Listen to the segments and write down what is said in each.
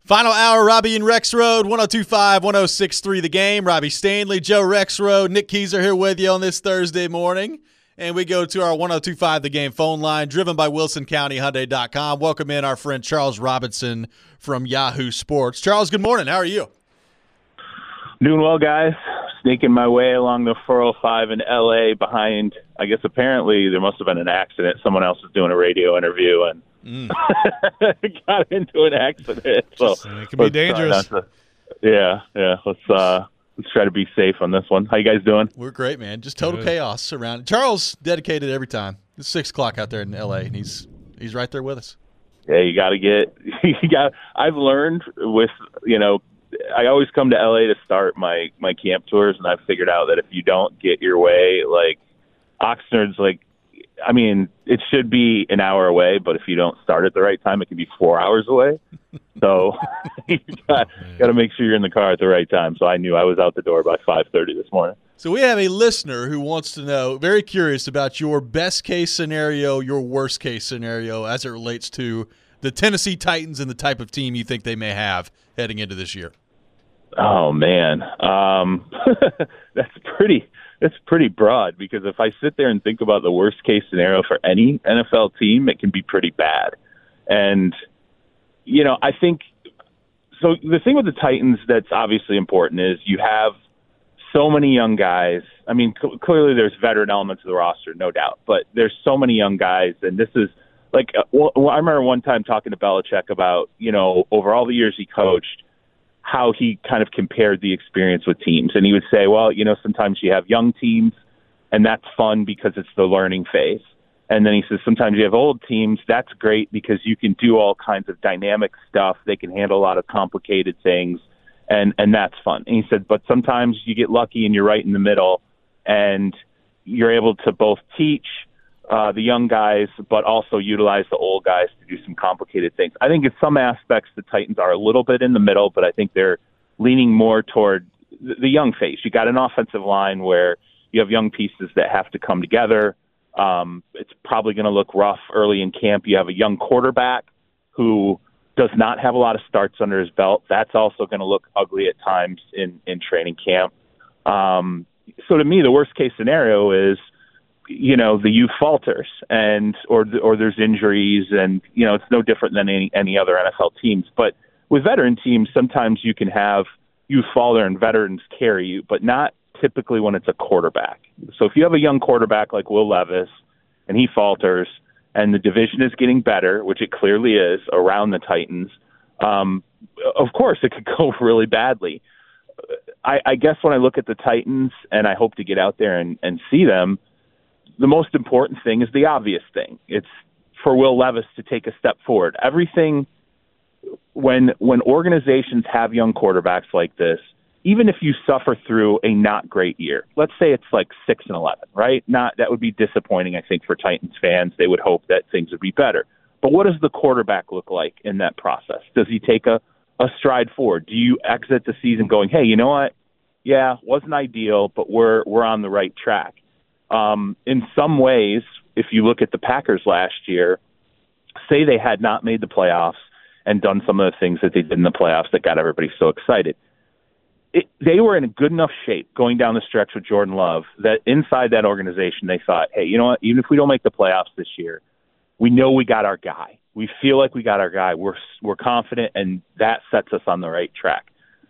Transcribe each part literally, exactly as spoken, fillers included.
Final hour, Robbie and Rex Road, one oh two point five, one oh six point three The Game. Robbie Stanley, Joe Rexrode, Nick Keyser here with you on this Thursday morning. And we go to our one oh two point five The Game phone line, driven by Wilson County Hyundai dot com. Welcome in our friend Charles Robinson from Yahoo Sports. Charles, good morning. How are you? Doing well, guys. Sneaking my way along the four oh five in L A behind, I guess apparently there must have been an accident. Someone else was doing a radio interview and mm. got into an accident. So Just, it can be dangerous. To, yeah, yeah. Let's uh, let's try to be safe on this one. How you guys doing? We're great, man. Just total Good. chaos around. Charles dedicated every time. It's six o'clock out there in L A, and he's he's right there with us. Yeah, you got to get. You got. I've learned with you know. I always come to L A to start my, my camp tours, and I've figured out that if you don't get your way, like Oxnard's like, I mean, it should be an hour away, but if you don't start at the right time, it can be four hours away. So you got, got to make sure you're in the car at the right time. So I knew I was out the door by five thirty this morning. So we have a listener who wants to know, very curious about your best case scenario, your worst case scenario as it relates to the Tennessee Titans and the type of team you think they may have heading into this year. Oh man, um, that's pretty. That's pretty broad because if I sit there and think about the worst case scenario for any N F L team, it can be pretty bad. And you know, I think so. The thing with the Titans that's obviously important is you have so many young guys. I mean, cl- clearly there's veteran elements of the roster, no doubt, but there's so many young guys, and this is like uh, well, I remember one time talking to Belichick about you know over all the years he coached, how he kind of compared the experience with teams. And he would say, well, you know, sometimes you have young teams and that's fun because it's the learning phase. And then he says, sometimes you have old teams. That's great because you can do all kinds of dynamic stuff. They can handle a lot of complicated things. And, and that's fun. And he said, but sometimes you get lucky and you're right in the middle and you're able to both teach Uh, the young guys, but also utilize the old guys to do some complicated things. I think in some aspects the Titans are a little bit in the middle, but I think they're leaning more toward the young phase. You got an offensive line where you have young pieces that have to come together. Um, it's probably going to look rough early in camp. You have a young quarterback who does not have a lot of starts under his belt. That's also going to look ugly at times in, in training camp. Um, so to me, the worst case scenario is you know, the youth falters and, or, or there's injuries and, you know, it's no different than any, any other N F L teams. But with veteran teams, sometimes you can have youth falter and veterans carry you, but not typically when it's a quarterback. So if you have a young quarterback like Will Levis and he falters and the division is getting better, which it clearly is around the Titans, um, of course it could go really badly. I, I guess when I look at the Titans and I hope to get out there and, and see them, the most important thing is the obvious thing. It's for Will Levis to take a step forward. Everything, when when organizations have young quarterbacks like this, even if you suffer through a not great year, let's say it's like six and eleven, right? Not that would be disappointing, I think, for Titans fans. They would hope that things would be better. But what does the quarterback look like in that process? Does he take a, a stride forward? Do you exit the season going, hey, you know what? Yeah, wasn't ideal, but we're we're on the right track. Um, in some ways, if you look at the Packers last year, say they had not made the playoffs and done some of the things that they did in the playoffs that got everybody so excited. It, they were in a good enough shape going down the stretch with Jordan Love that inside that organization they thought, hey, you know what, even if we don't make the playoffs this year, we know we got our guy. We feel like we got our guy. We're we're confident, and that sets us on the right track.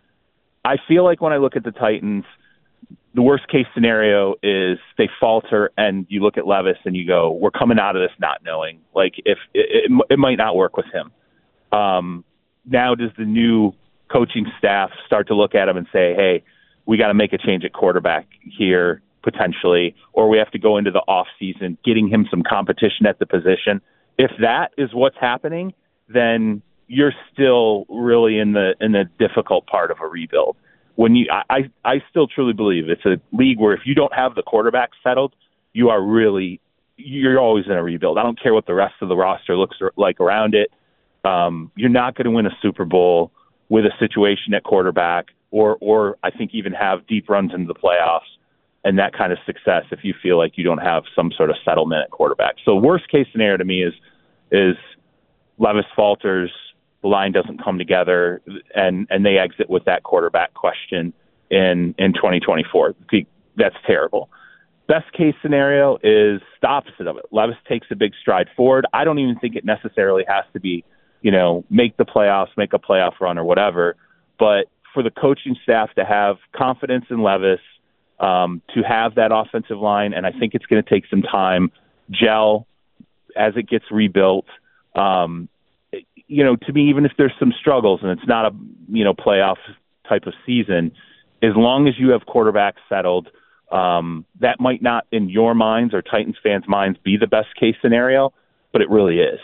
I feel like when I look at the Titans, the worst case scenario is they falter and you look at Levis and you go, we're coming out of this not knowing. Like if it, it, it might not work with him. Um, now does the new coaching staff start to look at him and say, hey, we got to make a change at quarterback here potentially, or we have to go into the off season getting him some competition at the position. If that is what's happening, then you're still really in the in the difficult part of a rebuild. When you, I, I still truly believe it's a league where if you don't have the quarterback settled, you are really, you're always in a rebuild. I don't care what the rest of the roster looks like around it. Um, you're not going to win a Super Bowl with a situation at quarterback, or, or I think even have deep runs into the playoffs and that kind of success if you feel like you don't have some sort of settlement at quarterback. So worst case scenario to me is, is Levis falters, the line doesn't come together, and, and they exit with that quarterback question in, in twenty twenty-four. That's terrible. Best case scenario is the opposite of it. Levis takes a big stride forward. I don't even think it necessarily has to be, you know, make the playoffs, make a playoff run or whatever, but for the coaching staff to have confidence in Levis, um, to have that offensive line, and I think it's going to take some time, gel as it gets rebuilt. Um, you know, to me, even if there's some struggles and it's not a, you know, playoff type of season, as long as you have quarterbacks settled, um, that might not in your minds or Titans fans' minds be the best case scenario, but it really is.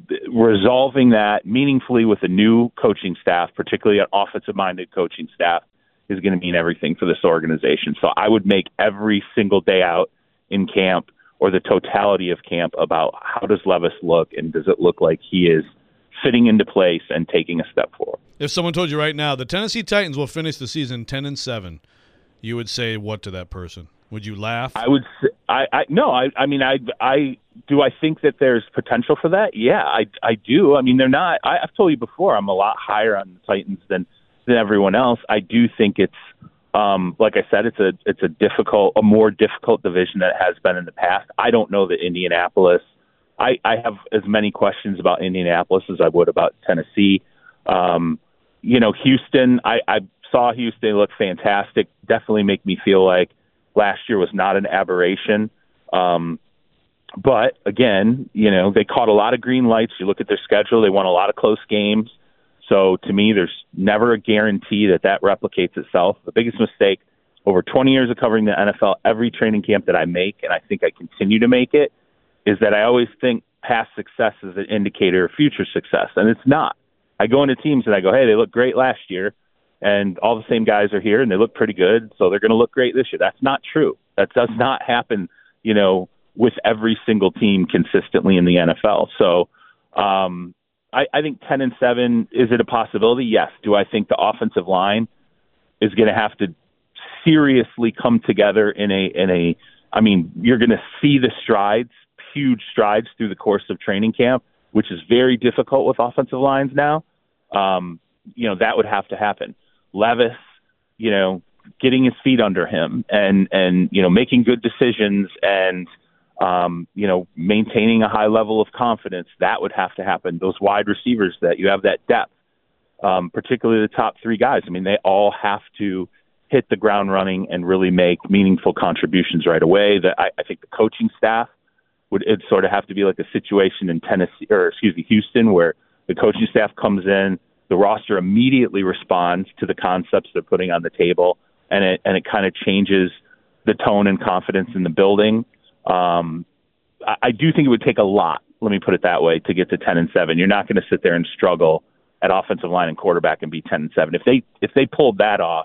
Resolving that meaningfully with a new coaching staff, particularly an offensive-minded coaching staff, is going to mean everything for this organization. So I would make every single day out in camp or the totality of camp about how does Levis look and does it look like he is fitting into place and taking a step forward. If someone told you right now the Tennessee Titans will finish the season ten and seven, you would say what to that person? Would you laugh? I would. I, I no. I. I mean, I. I do. I think that there's potential for that. Yeah, I. I do. I mean, they're not. I, I've told you before. I'm a lot higher on the Titans than than everyone else. I do think it's. Um, like I said, it's a. It's a difficult, a more difficult division than it has been in the past. I don't know that Indianapolis. I, I have as many questions about Indianapolis as I would about Tennessee. Um, you know, Houston, I, I saw Houston look fantastic. Definitely make me feel like last year was not an aberration. Um, but, again, you know, they caught a lot of green lights. You look at their schedule, they won a lot of close games. So, to me, there's never a guarantee that that replicates itself. The biggest mistake over twenty years of covering the N F L, every training camp that I make, and I think I continue to make it, is that I always think past success is an indicator of future success, and it's not. I go into teams and I go, hey, they look great last year, and all the same guys are here, and they look pretty good, so they're going to look great this year. That's not true. That does not happen, you know, with every single team consistently in the N F L. So um, I, I think ten and seven, is it a possibility? Yes. Do I think the offensive line is going to have to seriously come together in a in a? I mean, you're going to see the strides. Huge strides through the course of training camp, which is very difficult with offensive lines now. Um, you know, that would have to happen. Levis, you know, getting his feet under him and, and, you know, making good decisions and, um, you know, maintaining a high level of confidence, that would have to happen. Those wide receivers that you have that depth, um, particularly the top three guys. I mean, they all have to hit the ground running and really make meaningful contributions right away. That I, I think the coaching staff, would it sort of have to be like a situation in Tennessee or excuse me, Houston, where the coaching staff comes in, the roster immediately responds to the concepts they're putting on the table, and it and it kind of changes the tone and confidence in the building. Um, I, I do think it would take a lot, let me put it that way, to get to ten and seven. You're not going to sit there and struggle at offensive line and quarterback and be ten and seven. If they if they pulled that off,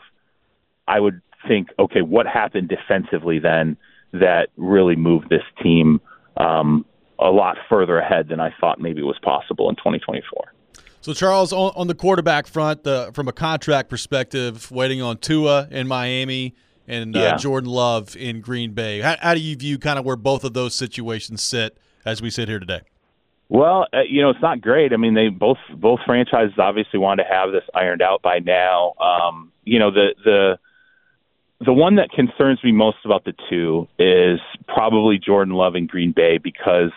I would think, okay, what happened defensively then that really moved this team Um, a lot further ahead than I thought maybe was possible in twenty twenty-four. So, Charles, on, on the quarterback front, the, from a contract perspective, waiting on Tua in Miami and uh, yeah. Jordan Love in Green Bay. How, how do you view kind of where both of those situations sit as we sit here today? Well, uh, you know, it's not great. I mean, they both both franchises obviously want to have this ironed out by now. Um, you know, the the The one that concerns me most about the two is probably Jordan Love in Green Bay, because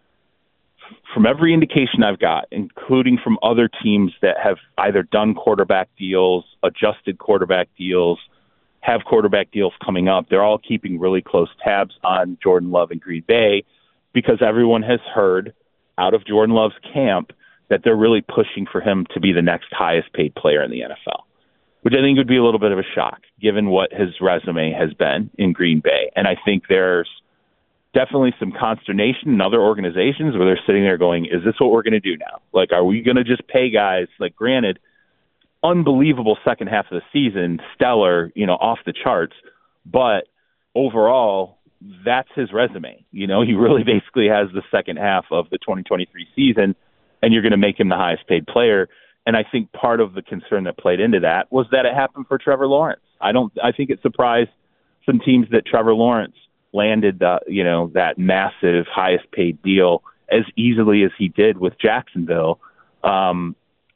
from every indication I've got, including from other teams that have either done quarterback deals, adjusted quarterback deals, have quarterback deals coming up, they're all keeping really close tabs on Jordan Love in Green Bay, because everyone has heard out of Jordan Love's camp that they're really pushing for him to be the next highest paid player in the N F L, which I think would be a little bit of a shock given what his resume has been in Green Bay. And I think there's definitely some consternation in other organizations where they're sitting there going, is this what we're going to do now? Like, are we going to just pay guys? Like, granted, unbelievable second half of the season, stellar, you know, off the charts, but overall, that's his resume. You know, he really basically has the second half of the twenty twenty-three season, and you're going to make him the highest paid player. And I think part of the concern that played into that was that it happened for Trevor Lawrence. I don't. I think it surprised some teams that Trevor Lawrence landed, the, you know, that massive highest paid deal as easily as he did with Jacksonville. Um,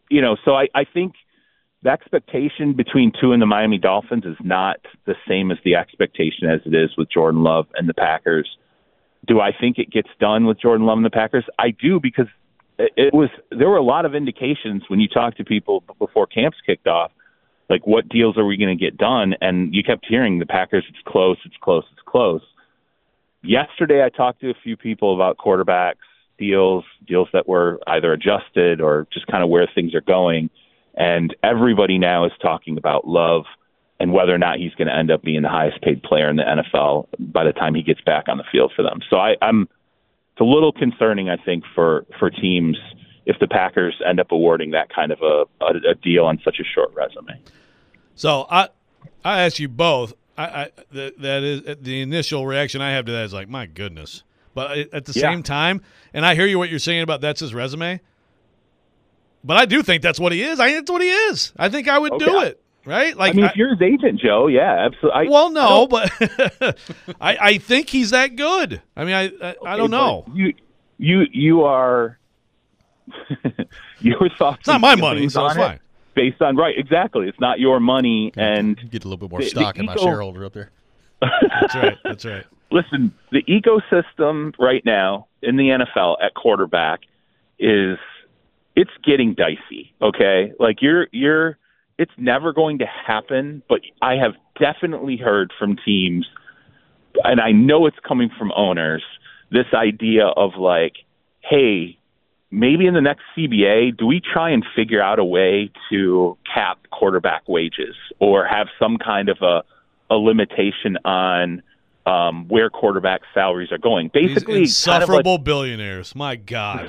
you know, so I, I think the expectation between Tua and the Miami Dolphins is not the same as the expectation as it is with Jordan Love and the Packers. Do I think it gets done with Jordan Love and the Packers? I do, because it was there were a lot of indications when you talked to people before camps kicked off, like, what deals are we going to get done? And you kept hearing the Packers, it's close, it's close, it's close. Yesterday, I talked to a few people about quarterbacks, deals, deals that were either adjusted or just kind of where things are going. And everybody now is talking about Love and whether or not he's going to end up being the highest paid player in the N F L by the time he gets back on the field for them. So I, I'm it's a little concerning, I think, for, for teams if the Packers end up awarding that kind of a, a, a deal on such a short resume. So I I ask you both. I, I that, that is the initial reaction I have to that is like, my goodness. But at the yeah. same time, and I hear you what you're saying about that's his resume. But I do think that's what he is. I think that's what he is. I think I would okay. do it. Right? Like, I mean, I, if you're his agent, Joe, yeah, absolutely. I, well, no, I but I, I think he's that good. I mean, I I, okay, I don't know. You you you are your thoughts. It's not my money, so it's fine. It based on right, exactly. It's not your money, and get a little bit more the, stock the in my eco, shareholder up there. That's right. That's right. Listen, the ecosystem right now in the N F L at quarterback is it's getting dicey. Okay, like you're you're. It's never going to happen, but I have definitely heard from teams, and I know it's coming from owners, this idea of like, hey, maybe in the next C B A, do we try and figure out a way to cap quarterback wages or have some kind of a, a limitation on um, where quarterback salaries are going? Basically, These insufferable kind of like, billionaires. My God.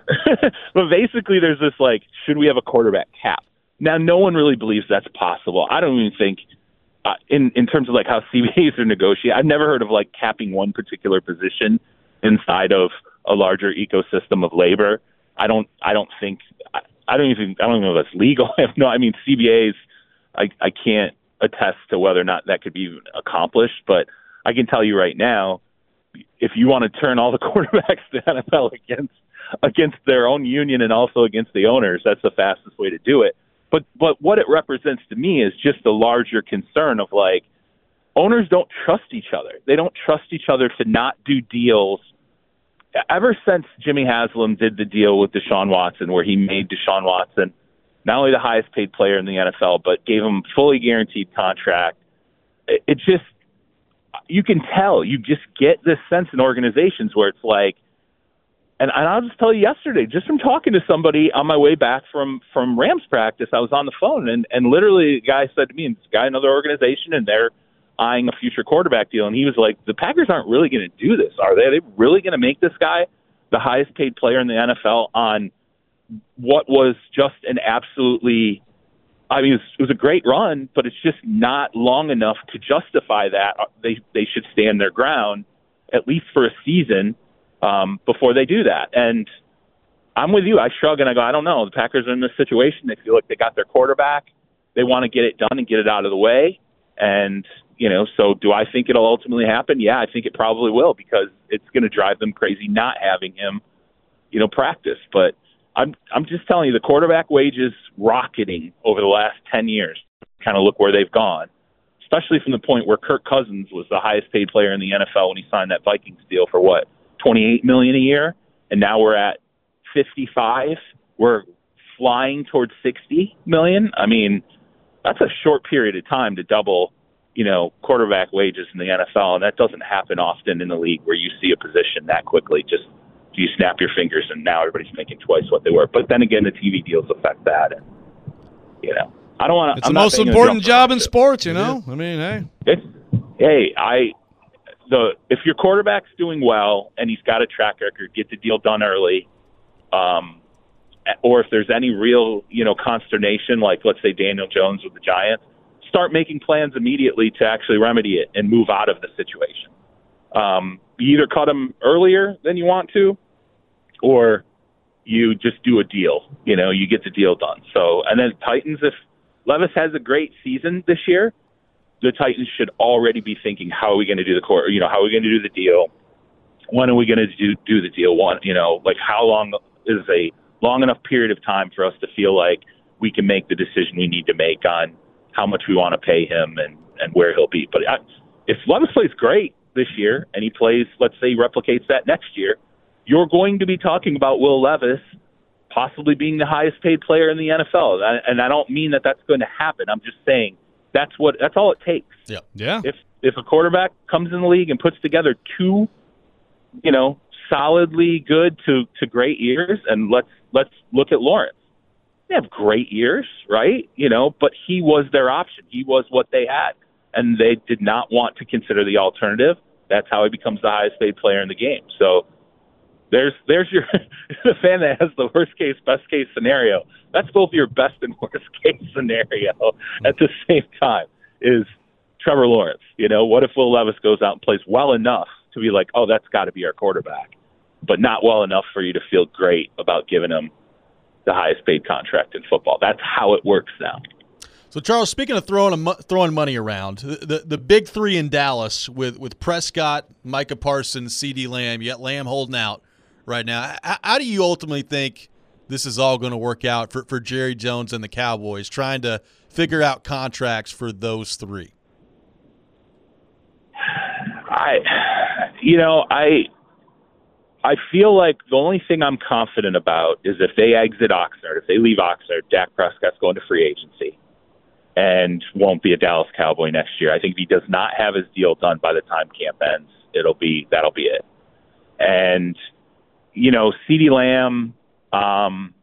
But basically, there's this like, should we have a quarterback cap? Now, no one really believes that's possible. I don't even think, uh, in in terms of like how C B As are negotiated, I've never heard of like capping one particular position inside of a larger ecosystem of labor. I don't. I don't think. I, I don't even. I don't even know if that's legal. I have no. I mean, C B As. I I can't attest to whether or not that could be accomplished, but I can tell you right now, if you want to turn all the quarterbacks to N F L against against their own union and also against the owners, that's the fastest way to do it. But but what it represents to me is just a larger concern of like, owners don't trust each other. They don't trust each other to not do deals. Ever since Jimmy Haslam did the deal with Deshaun Watson, where he made Deshaun Watson not only the highest paid player in the N F L, but gave him a fully guaranteed contract, it, it just, you can tell, you just get this sense in organizations where it's like, And, and I'll just tell you yesterday, just from talking to somebody on my way back from, from Rams practice, I was on the phone, and, and literally the guy said to me, and this guy, another organization, and they're eyeing a future quarterback deal. And he was like, the Packers aren't really going to do this, are they? Are they really going to make this guy the highest paid player in the N F L on what was just an absolutely, I mean, it was, it was a great run, but it's just not long enough to justify that. They, they should stand their ground, at least for a season, Um, before they do that. And I'm with you. I shrug and I go, I don't know. The Packers are in this situation. They feel like they got their quarterback. They want to get it done and get it out of the way. And, you know, so do I think it'll ultimately happen? Yeah, I think it probably will, because it's going to drive them crazy not having him, you know, practice. But I'm I'm just telling you, the quarterback wages rocketing over the last ten years. Kind of look where they've gone, especially from the point where Kirk Cousins was the highest paid player in the N F L when he signed that Vikings deal for what? twenty-eight million dollars a year, and now we're at fifty-five. We're flying towards sixty million dollars. I mean, that's a short period of time to double, you know, quarterback wages in the N F L, and that doesn't happen often in the league where you see a position that quickly. Just you snap your fingers, and now everybody's making twice what they were. But then again, the T V deals affect that, and you know, I don't want to. It's I'm the most important job in sports, you know. I mean, hey, it's, hey, I. The, if your quarterback's doing well and he's got a track record, get the deal done early, um, or if there's any real, you know, consternation, like let's say Daniel Jones with the Giants, start making plans immediately to actually remedy it and move out of the situation. Um, you either cut him earlier than you want to, or you just do a deal. You know, you get the deal done. So, and then Titans, if Levis has a great season this year, the Titans should already be thinking, how are we going to do the court? You know, how are we going to do the deal? When are we going to do do the deal? One, you know, like how long is a long enough period of time for us to feel like we can make the decision we need to make on how much we want to pay him and, and where he'll be. But I, if Levis plays great this year and he plays, let's say he replicates that next year, you're going to be talking about Will Levis possibly being the highest paid player in the N F L. And I don't mean that that's going to happen. I'm just saying that's what that's all it takes. Yeah. Yeah. If if a quarterback comes in the league and puts together two, you know, solidly good to, to great years, and let's let's look at Lawrence. They have great years, right? You know, but he was their option. He was what they had, and they did not want to consider the alternative. That's how he becomes the highest paid player in the game. So there's there's your the fan that has the worst case, best case scenario. That's both your best and worst case scenario at the same time is Trevor Lawrence. You know, what if Will Levis goes out and plays well enough to be like, oh, that's got to be our quarterback, but not well enough for you to feel great about giving him the highest paid contract in football. That's how it works now. So, Charles, speaking of throwing a, throwing money around, the, the the big three in Dallas with, with Prescott, Micah Parsons, CeeDee Lamb, you got Lamb holding out right now. How, how do you ultimately think this is all going to work out for, for Jerry Jones and the Cowboys, trying to figure out contracts for those three? I, you know, I I feel like the only thing I'm confident about is if they exit Oxnard, if they leave Oxnard, Dak Prescott's going to free agency and won't be a Dallas Cowboy next year. I think if he does not have his deal done by the time camp ends, it'll be that'll be it. And you know, CeeDee Lamb, um,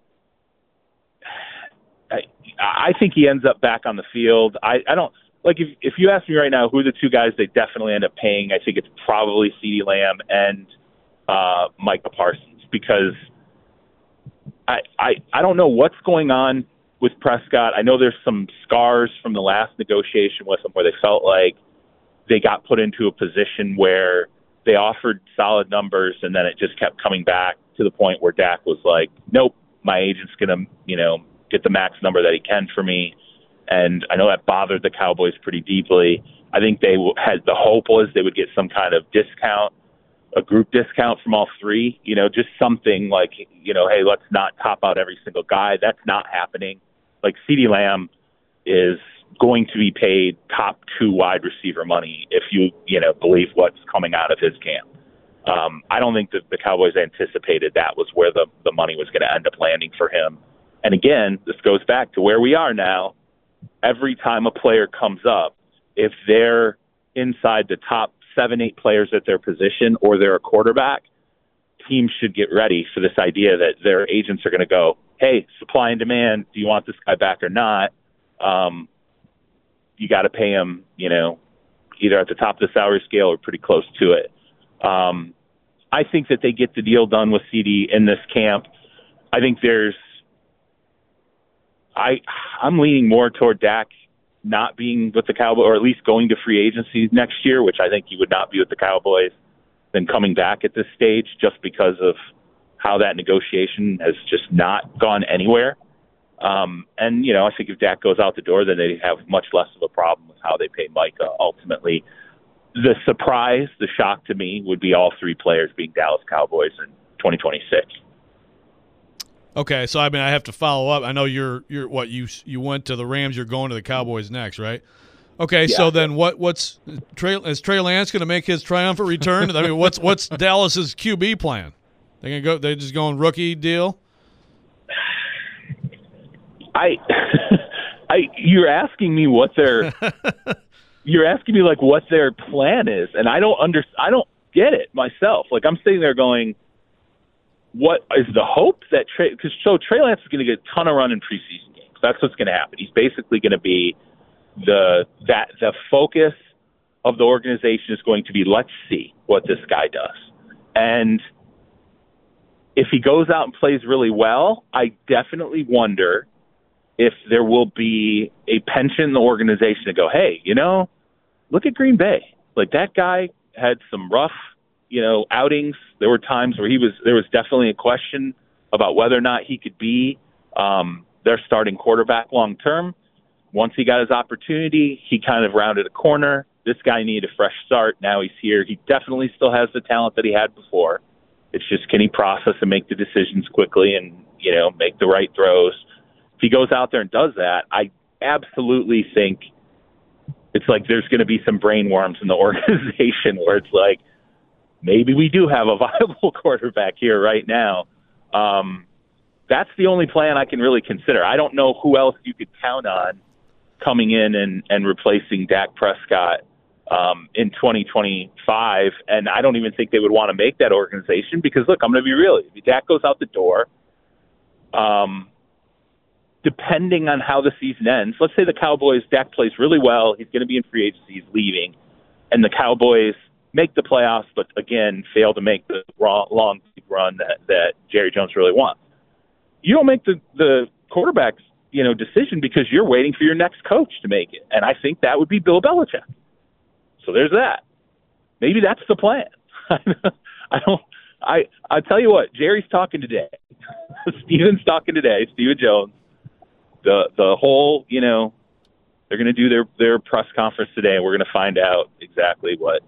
I, I think he ends up back on the field. I, I don't like if if you ask me right now who are the two guys they definitely end up paying. I think it's probably CeeDee Lamb and uh, Micah Parsons, because I, I I don't know what's going on with Prescott. I know there's some scars from the last negotiation with him where they felt like they got put into a position where they offered solid numbers and then it just kept coming back to the point where Dak was like, nope, my agent's going to, you know, get the max number that he can for me. And I know that bothered the Cowboys pretty deeply. I think they had the hope was they would get some kind of discount, a group discount from all three, you know, just something like, you know, hey, let's not top out every single guy. That's not happening. Like CeeDee Lamb is going to be paid top two wide receiver money if you, you know, believe what's coming out of his camp. Um, I don't think that the Cowboys anticipated that was where the, the money was going to end up landing for him. And again, this goes back to where we are now. Every time a player comes up, if they're inside the top seven, eight players at their position or they're a quarterback, teams should get ready for this idea that their agents are going to go, hey, supply and demand, do you want this guy back or not? Um, you got to pay him, you know, either at the top of the salary scale or pretty close to it. Um, I think that they get the deal done with CeeDee in this camp. I think there's I, I'm leaning more toward Dak not being with the Cowboys, or at least going to free agency next year, which I think he would not be with the Cowboys, than coming back at this stage just because of how that negotiation has just not gone anywhere. Um, and, you know, I think if Dak goes out the door, then they have much less of a problem with how they pay Micah ultimately. The surprise, the shock to me would be all three players being Dallas Cowboys in twenty twenty-six. Okay, so I mean, I have to follow up. I know you're you're what you you went to the Rams. You're going to the Cowboys next, right? Okay, yeah. So then what? What's Trey, is Trey Lance going to make his triumphant return? I mean, what's what's Dallas's Q B plan? They gonna go? They just going rookie deal? I, I, you're asking me what their, you're asking me like what their plan is, and I don't under, I don't get it myself. Like I'm sitting there going, what is the hope that Trey? Because so Trey Lance is going to get a ton of run in preseason games. That's what's going to happen. He's basically going to be the that the focus of the organization is going to be, let's see what this guy does. And if he goes out and plays really well, I definitely wonder if there will be a penchant in the organization to go, hey, you know, look at Green Bay. Like that guy had some rough, you know, outings. There were times where he was, there was definitely a question about whether or not he could be um, their starting quarterback long term. Once he got his opportunity, he kind of rounded a corner. This guy needed a fresh start. Now he's here. He definitely still has the talent that he had before. It's just, can he process and make the decisions quickly and, you know, make the right throws. If he goes out there and does that, I absolutely think it's like there's going to be some brain worms in the organization where it's like, maybe we do have a viable quarterback here right now. Um, that's the only plan I can really consider. I don't know who else you could count on coming in and, and replacing Dak Prescott um, in twenty twenty-five. And I don't even think they would want to make that organization because, look, I'm going to be real. If Dak goes out the door, um, depending on how the season ends, let's say the Cowboys, Dak plays really well. He's going to be in free agency. He's leaving. And the Cowboys make the playoffs, but, again, fail to make the long run that, that Jerry Jones really wants. You don't make the, the quarterback's you know, decision because you're waiting for your next coach to make it. And I think that would be Bill Belichick. So there's that. Maybe that's the plan. I don't, I, I tell you what, Jerry's talking today. Steven's talking today, Steven Jones. The, the whole, you know, they're going to do their, their press conference today and we're going to find out exactly what,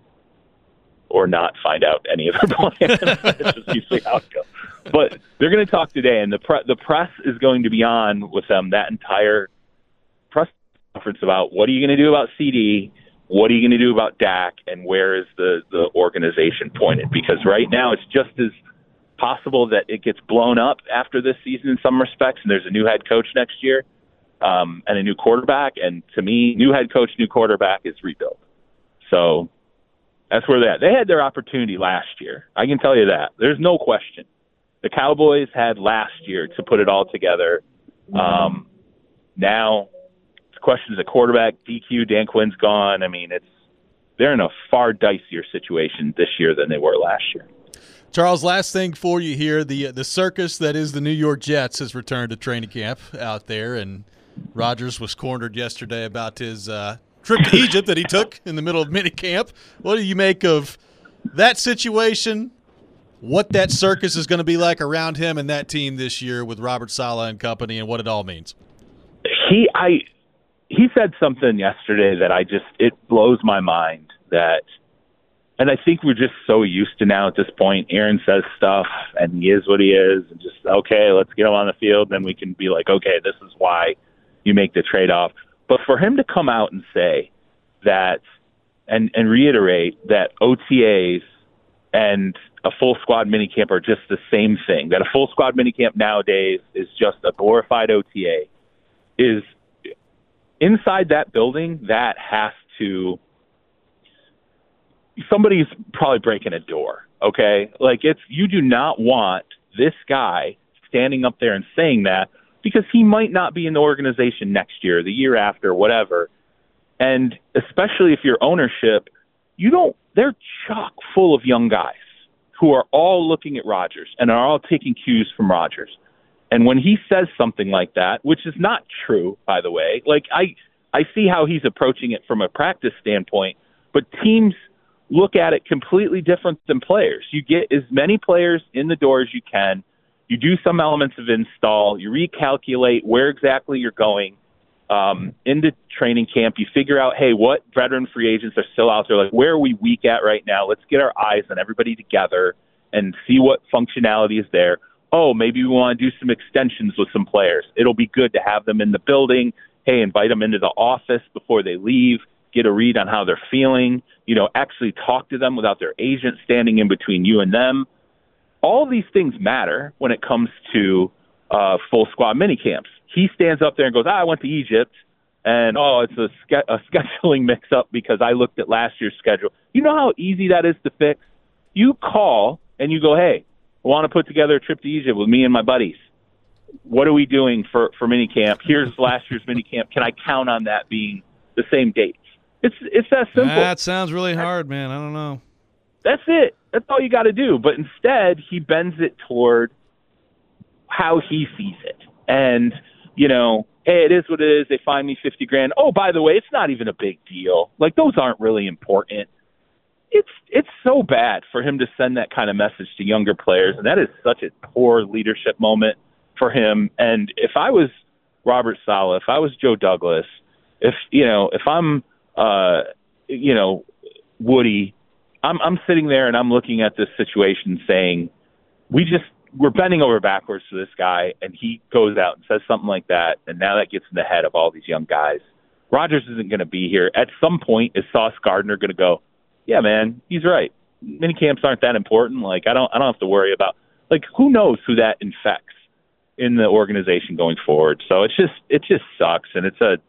or not find out any of their plans. That's just usually how it goes. But they're going to talk today, and the pre- the press is going to be on with them that entire press conference about what are you going to do about C D, what are you going to do about Dak, and where is the, the organization pointed? Because right now it's just as possible that it gets blown up after this season in some respects, and there's a new head coach next year um, and a new quarterback. And to me, new head coach, new quarterback is rebuild. So that's where they're at. They had their opportunity last year. I can tell you that. There's no question. The Cowboys had last year to put it all together. Um, now, the question is a quarterback, D Q, Dan Quinn's gone. I mean, it's they're in a far dicier situation this year than they were last year. Charles, last thing for you here. The the circus that is the New York Jets has returned to training camp out there, and Rodgers was cornered yesterday about his uh, trip to Egypt that he took in the middle of minicamp. What do you make of that situation? What that circus is going to be like around him and that team this year with Robert Saleh and company, and what it all means. He, I, he said something yesterday that I just it blows my mind. That, and I think we're just so used to now at this point. Aaron says stuff, and he is what he is, and just okay, let's get him on the field. Then we can be like, okay, this is why you make the trade off. But for him to come out and say that, and and reiterate that O T As and a full squad minicamp are just the same thing, that a full squad minicamp nowadays is just a glorified O T A, is inside that building, that has to – somebody's probably breaking a door, okay? Like, it's you do not want this guy standing up there and saying that because he might not be in the organization next year, the year after, whatever. And especially if you're ownership, you don't – they're chock full of young guys who are all looking at Rodgers and are all taking cues from Rodgers. And when he says something like that, which is not true, by the way, like I, I see how he's approaching it from a practice standpoint, but teams look at it completely different than players. You get as many players in the door as you can. You do some elements of install. You recalculate where exactly you're going um, into training camp. You figure out, hey, what veteran free agents are still out there? Like, where are we weak at right now? Let's get our eyes on everybody together and see what functionality is there. Oh, maybe we want to do some extensions with some players. It'll be good to have them in the building. Hey, invite them into the office before they leave. Get a read on how they're feeling. You know, actually talk to them without their agent standing in between you and them. All these things matter when it comes to uh, full squad minicamps. He stands up there and goes, ah, I went to Egypt, and, oh, it's a, ske- a scheduling mix-up because I looked at last year's schedule. You know how easy that is to fix? You call and you go, hey, I want to put together a trip to Egypt with me and my buddies. What are we doing for, for minicamp? Here's last year's minicamp. Can I count on that being the same dates? It's it's that simple. That sounds really hard, man. I don't know. That's it. That's all you got to do. But instead, he bends it toward how he sees it. And, you know, hey, it is what it is. They find me fifty grand. Oh, by the way, it's not even a big deal. Like, those aren't really important. It's it's so bad for him to send that kind of message to younger players, and that is such a poor leadership moment for him. And if I was Robert Saleh, if I was Joe Douglas, if, you know, if I'm, uh, you know, Woody, I'm I'm sitting there and I'm looking at this situation saying, we just we're bending over backwards for this guy, and he goes out and says something like that, and now that gets in the head of all these young guys. Rodgers isn't going to be here. At some point, is Sauce Gardner going to go, yeah, man, he's right. Mini camps aren't that important. Like, I don't I don't have to worry about, like, who knows who that infects in the organization going forward. So it's just it just sucks, and it's a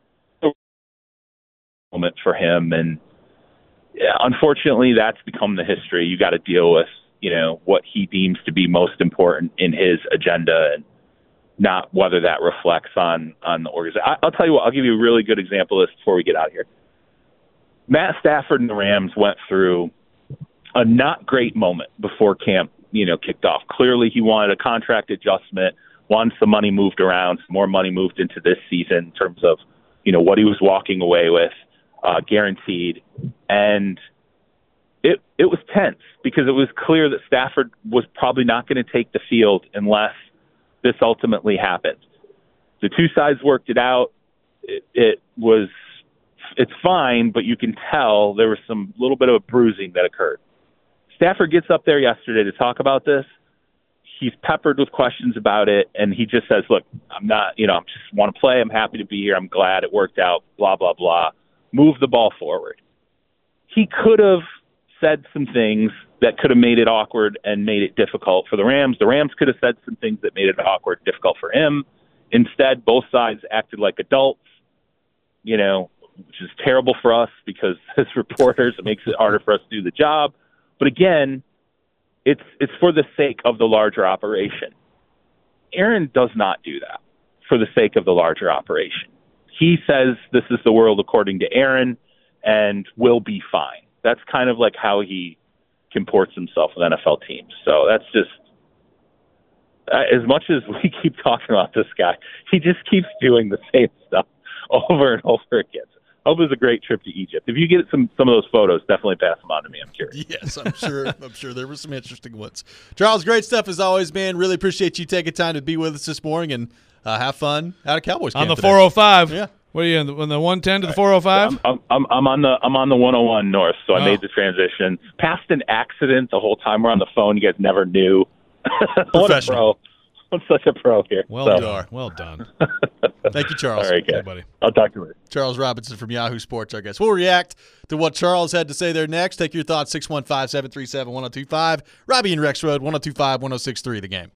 moment for him, and yeah, unfortunately, that's become the history. You got to deal with, you know, what he deems to be most important in his agenda, and not whether that reflects on on the organization. I, I'll tell you what. I'll give you a really good example of this before we get out of here. Matt Stafford and the Rams went through a not great moment before camp, you know, kicked off. Clearly, he wanted a contract adjustment, wanted some money moved around, some more money moved into this season in terms of, you know, what he was walking away with. Uh, guaranteed, and it it was tense because it was clear that Stafford was probably not going to take the field unless this ultimately happened. The two sides worked it out. It, it was it's fine, but you can tell there was some little bit of a bruising that occurred. Stafford gets up there yesterday to talk about this. He's peppered with questions about it, and he just says, "Look, I'm not, you know, I just want to play. I'm happy to be here. I'm glad it worked out. Blah blah blah." Move the ball forward. He could have said some things that could have made it awkward and made it difficult for the Rams. The Rams could have said some things that made it awkward and difficult for him. Instead, both sides acted like adults, you know, which is terrible for us because as reporters, it makes it harder for us to do the job. But again, it's it's for the sake of the larger operation. Aaron does not do that for the sake of the larger operation. He says this is the world according to Aaron and will be fine. That's kind of like how he comports himself with N F L teams. So that's just, uh, as much as we keep talking about this guy, he just keeps doing the same stuff over and over again. I hope it was a great trip to Egypt. If you get some some of those photos, definitely pass them on to me. I'm curious. Yes, I'm sure. I'm sure there were some interesting ones. Charles, great stuff as always, man. Really appreciate you taking time to be with us this morning, and uh, have fun out of Cowboys camp on the today. four oh five. Yeah. What are you in the, in the one ten to the four oh five? I'm, I'm I'm on the I'm on the one oh one north, so I oh. made the transition. Past an accident the whole time we're on the phone. You guys never knew. What a pro! I'm such a pro here. Well so. done. Well done. Thank you, Charles. All right, guys. Hey, buddy. I'll talk to you later. Charles Robinson from Yahoo Sports, our guest. We'll react to what Charles had to say there next. Take your thoughts, six one five, seven three seven, one oh two five. Robbie and Rex Road, one oh two five, one oh six three, The Game.